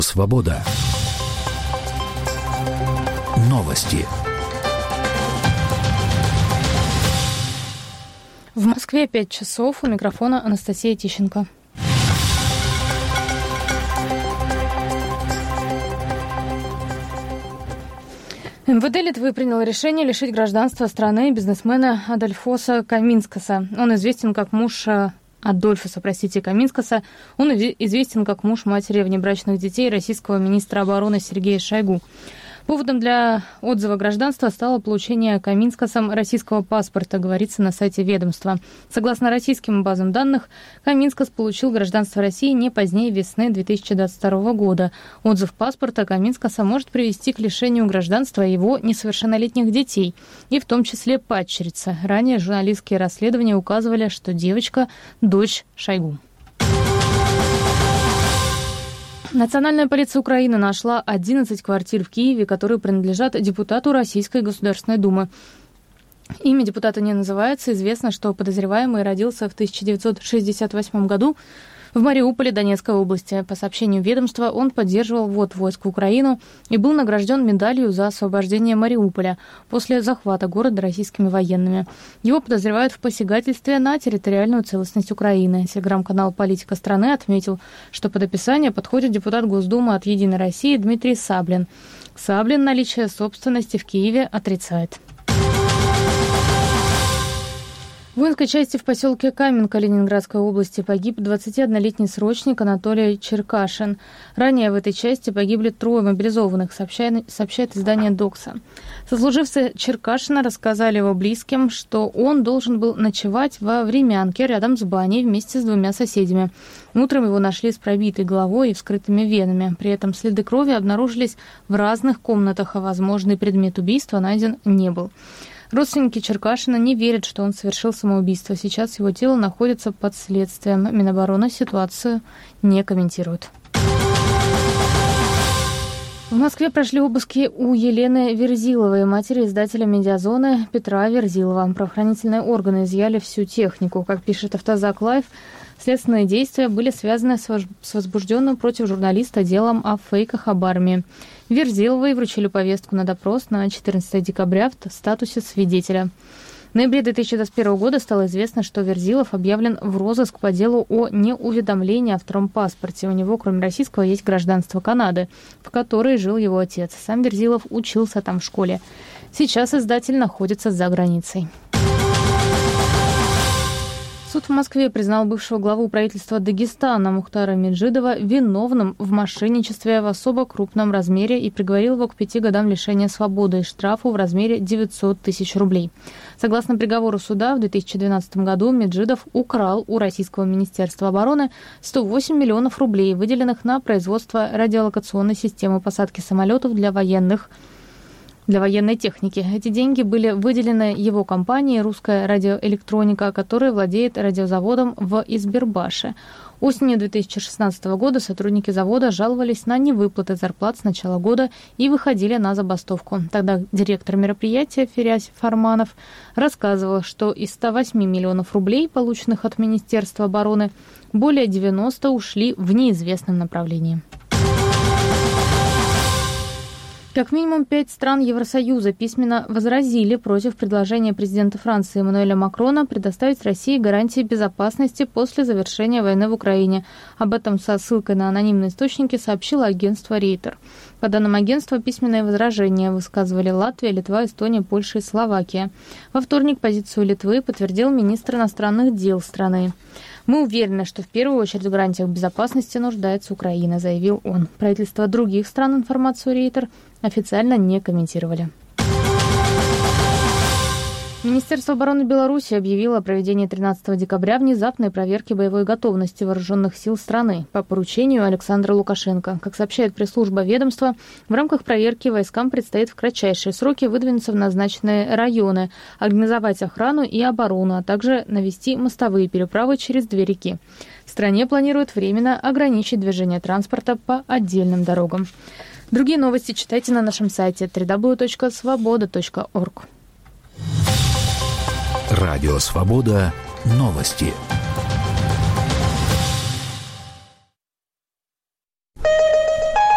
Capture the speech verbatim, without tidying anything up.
Свобода. Новости. В Москве пять часов. У микрофона Анастасия Тищенко. эм вэ дэ Литвы приняло решение лишить гражданства страны бизнесмена Адольфоса Каминскаса. Он известен как муж Адольфоса, простите, Каминскаса. Он известен как муж матери внебрачных детей российского министра обороны Сергея Шойгу. Поводом для отзыва гражданства стало получение Каминскасом российского паспорта, говорится на сайте ведомства. Согласно российским базам данных, Каминскас получил гражданство России не позднее весны две тысячи двадцать второго года. Отзыв паспорта Каминскаса может привести к лишению гражданства его несовершеннолетних детей, и в том числе падчерица. Ранее журналистские расследования указывали, что девочка – дочь Шойгу. Национальная полиция Украины нашла одиннадцать квартир в Киеве, которые принадлежат депутату Российской Государственной Думы. Имя депутата не называется. Известно, что подозреваемый родился в тысяча девятьсот шестьдесят восьмом году в Мариуполе Донецкой области. По сообщению ведомства, он поддерживал ввод войск в Украину и был награжден медалью за освобождение Мариуполя после захвата города российскими военными. Его подозревают в посягательстве на территориальную целостность Украины. Телеграм-канал «Политика страны» отметил, что под описание подходит депутат Госдумы от «Единой России» Дмитрий Саблин. Саблин наличие собственности в Киеве отрицает. В воинской части в поселке Каменка Ленинградской области погиб двадцатиоднолетний срочник Анатолий Черкашин. Ранее в этой части погибли трое мобилизованных, сообщает, сообщает издание «Докса». Сослуживцы Черкашина рассказали его близким, что он должен был ночевать во Времянке рядом с баней вместе с двумя соседями. Утром его нашли с пробитой головой и вскрытыми венами. При этом следы крови обнаружились в разных комнатах, а возможный предмет убийства найден не был. Родственники Черкашина не верят, что он совершил самоубийство. Сейчас его тело находится под следствием. Минобороны ситуацию не комментирует. В Москве прошли обыски у Елены Верзиловой, матери издателя «Медиазоны» Петра Верзилова. Правоохранительные органы изъяли всю технику. Как пишет «Автозак Лайв», следственные действия были связаны с возбужденным против журналиста делом о фейках об армии. Верзиловой вручили повестку на допрос на четырнадцатого декабря в статусе свидетеля. В ноябре две тысячи двадцать первого года стало известно, что Верзилов объявлен в розыск по делу о неуведомлении о втором паспорте. У него, кроме российского, есть гражданство Канады, в которой жил его отец. Сам Верзилов учился там в школе. Сейчас издатель находится за границей. Суд в Москве признал бывшего главу правительства Дагестана Мухтара Меджидова виновным в мошенничестве в особо крупном размере и приговорил его к пяти годам лишения свободы и штрафу в размере девятьсот тысяч рублей. Согласно приговору суда, в две тысячи двенадцатом году Меджидов украл у Российского министерства обороны сто восемь миллионов рублей, выделенных на производство радиолокационной системы посадки самолетов для военных для военной техники. Эти деньги были выделены его компании «Русская радиоэлектроника», которая владеет радиозаводом в Избербаше. Осенью две тысячи шестнадцатого года сотрудники завода жаловались на невыплаты зарплат с начала года и выходили на забастовку. Тогда директор мероприятия Ферясь Фарманов рассказывал, что из ста восьми миллионов рублей, полученных от Министерства обороны, более девяноста ушли в неизвестном направлении. Как минимум пять стран Евросоюза письменно возразили против предложения президента Франции Эммануэля Макрона предоставить России гарантии безопасности после завершения войны в Украине. Об этом со ссылкой на анонимные источники сообщило агентство Рейтер. По данным агентства, письменные возражения высказывали Латвия, Литва, Эстония, Польша и Словакия. Во вторник позицию Литвы подтвердил министр иностранных дел страны. «Мы уверены, что в первую очередь в гарантиях безопасности нуждается Украина», заявил он. Правительства других стран информацию Рейтер официально не комментировали. Министерство обороны Беларуси объявило о проведении тринадцатого декабря внезапной проверки боевой готовности вооруженных сил страны по поручению Александра Лукашенко. Как сообщает пресс-служба ведомства, в рамках проверки войскам предстоит в кратчайшие сроки выдвинуться в назначенные районы, организовать охрану и оборону, а также навести мостовые переправы через две реки. В стране планируют временно ограничить движение транспорта по отдельным дорогам. Другие новости читайте на нашем сайте дабл ю дабл ю дабл ю точка свобода точка орг. Радио «Свобода». Новости.